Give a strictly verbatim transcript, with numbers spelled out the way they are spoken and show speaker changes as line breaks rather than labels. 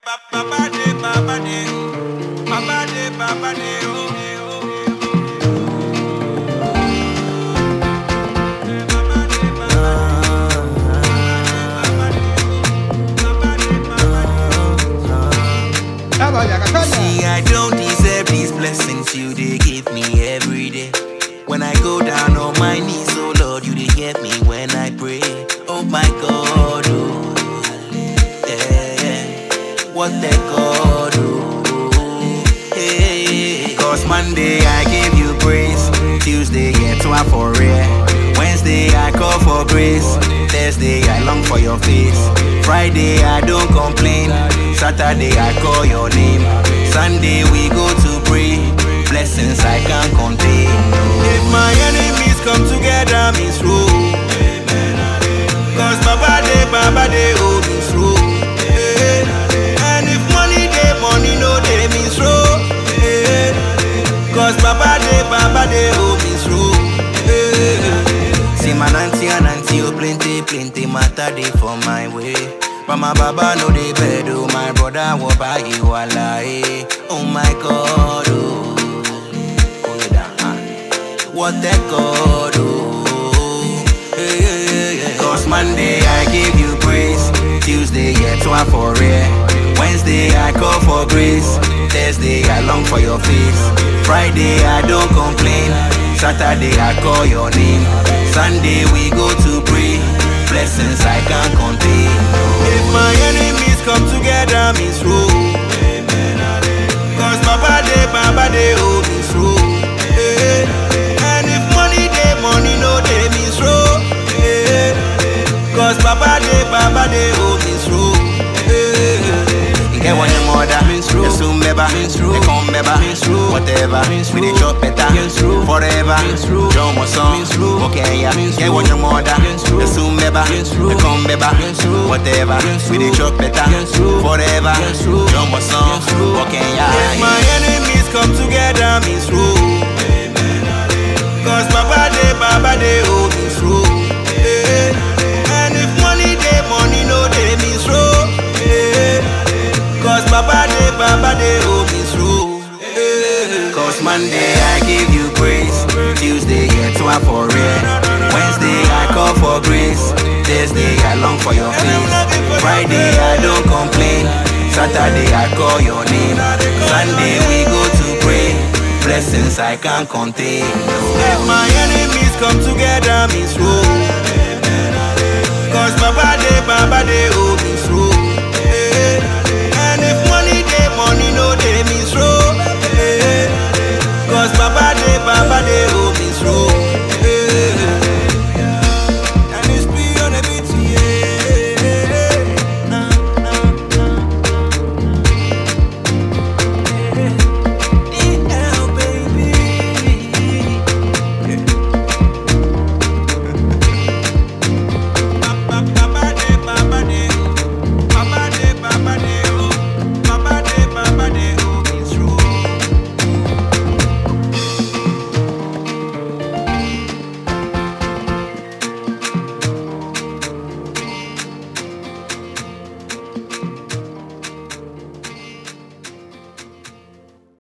Baba de, baba de, baba de, baba de, oh, oh, baba de, baba de. See, I don't deserve these blessings you they give me every day. When I go down on my knees, oh Lord, you they hear me when I pray. Oh my God, oh, yeah, yeah. What the God, oh, hey. Cause Monday I give you praise, Tuesday yeah, twelve for real, Wednesday I call for grace, Thursday I long for your face, Friday I don't complain, Saturday I call your name, Sunday we go to pray, blessings I can't contain. If my enemies come together, means rule. Cause Baba de, Baba de, oh, means rule. And if money de, money no de, means rule. Cause Baba de, Baba de, oh, means rule. See my auntie and auntie, oh, plenty, plenty matter dey for my way. But my Baba no dey bed, oh, my brother will buy you a lie. Oh my God, oh. What the God, oh, hey, hey, hey, hey. Cause Monday I give you praise, Tuesday yeah, twelve for real, Wednesday I call for grace, Thursday I long for your face, Friday I don't complain, Saturday I call your name, Sunday we go to pray, blessings I can't contain. If my enemies come together, means rule. Cause Baba de, Baba de, oh, means rule. Money no dey means roll, eh. Cause Baba de, Baba de, oh, means roll, eh. Get one your mother, means roll. You soon beba, means roll. They come beba, means roll. Whatever, means roll. We dey chop better, means roll. Forever, means roll. John was on, means roll. Okay, yeah, means get one your mother, means roll. You soon beba, means roll. They come beba, means roll. Whatever, we dey chop better, means roll. Forever, means roll. John was on, okay, yeah. If my enemies come together, means roll. Cause Baba de, Baba de, oh, means rule, eh. And if money de, money no de, means rule, eh. Cause Baba de, Baba de, oh, means rule, eh. Cause Monday I give you praise, Tuesday yeah, twelve for real, Wednesday I call for grace, Thursday I long for your face, Friday I don't complain, Saturday I call your name, Sunday we go to pray, blessings I can't contain. If my enemies come together, means rule. Cause Baba de, Baba de, oh, means